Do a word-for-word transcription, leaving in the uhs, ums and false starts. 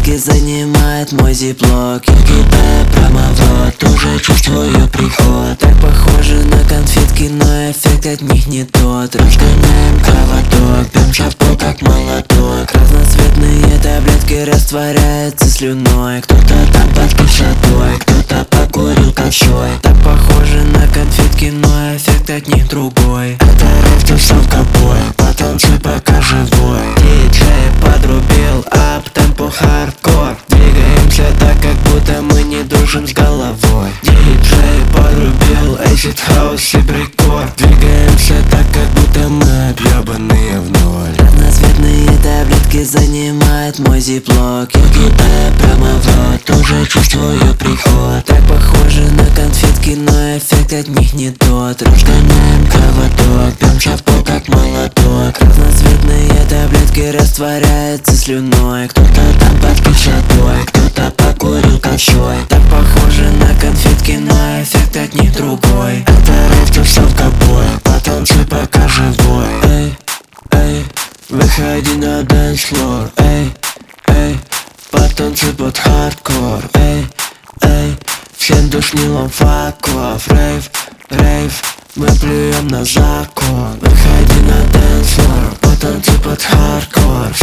таблетки занимает мой зиплок. Я кидаю прямо в рот, уже чувствую приход. Так похоже на конфетки, но эффект от них не тот. Разгоняем кровоток, пьем шапку как молоток. Разноцветные таблетки растворяются слюной. Кто-то там под кишотой, кто-то покурил косой. Так похоже на конфетки, но эффект от них другой. Это рэп, тусовка, бой, потанцуй пока живой. Диджей подрубил ап, темпо хардкор. Двигаемся так, как будто мы не дружим с головой. Диджей подрубил acid house и брикор. Двигаемся так, как будто мы объебанные в ноль. Разноцветные таблетки занимает мой зиплок. Я кидаю прямо в рот, уже чувствую приход. Так похоже на конфетки, но эффект от них не тот. Разгоняем кровоток, пьем шапку как молоток. Разноцветные таблетки растворяются слюной. Кто-то там под кишотой, кто-то покурил косой. Так похоже на конфетки, но эффект от них другой. Это рэп, тусовка, бой, потанцуй пока живой. Эй, эй, выходи на dance floor. Эй, эй, потанцуй под хардкор. Эй, эй, всем душнилом факов. Рейв, рейв, мы плюем на закон. Выходи на dance floor, потанцуй под хардкор.